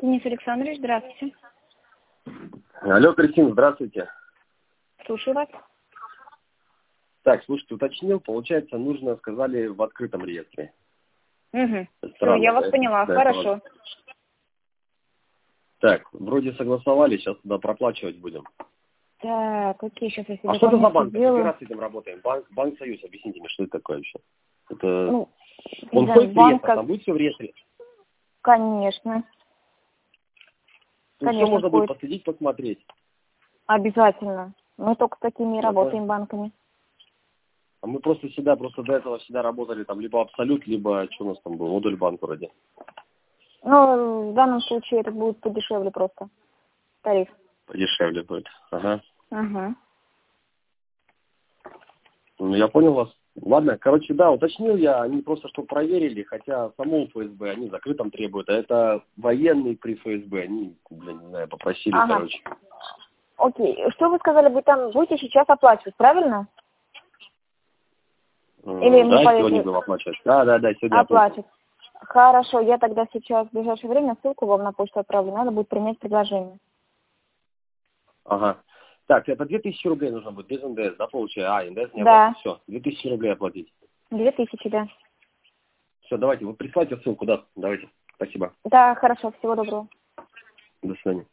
Денис Александрович, здравствуйте. Алло, Кристина, здравствуйте. Слушаю вас. Так, слушайте, уточнил, получается, нужно, сказали, в открытом реестре. Угу. Все, Странно, я вас поняла, хорошо. Так, вроде согласовали, сейчас туда проплачивать будем. Так, окей, сейчас я себе А что это за банк? сделаю. Какой раз с этим работаем? Банк Союз, объясните мне, что это такое вообще? Это... Ну, Он да, входит в банк, реестр, там будет все в реестре? конечно. Ну, Конечно, все можно будет входит. последить, посмотреть. Обязательно. Мы только с такими и Я работаем банками. А мы просто до этого всегда работали там либо Абсолют, либо, что у нас там был, модуль банк вроде. Ну, в данном случае это будет подешевле просто. Тариф. Подешевле будет. Ага. Ага. Ну, я понял вас. Ладно, короче, да, уточнил я, они просто что проверили, хотя само ФСБ они закрытом требуют, а это военный при ФСБ, они, блин, не знаю, попросили, Ага. короче. Окей. Что вы сказали, вы там будете сейчас оплачивать, правильно? Или мне Да, сегодня будем оплачивать. Да, сегодня оплачивать. Хорошо, я тогда сейчас в ближайшее время ссылку вам на почту отправлю. Надо будет принять предложение. Ага. Так, это 2000 рублей нужно будет, без НДС, да, получается? А, НДС не Да. оплатить. Все, 2000 рублей оплатить. 2000, да. Все, давайте, вы присылайте ссылку, да, давайте. Спасибо. Да, хорошо, всего доброго. До свидания.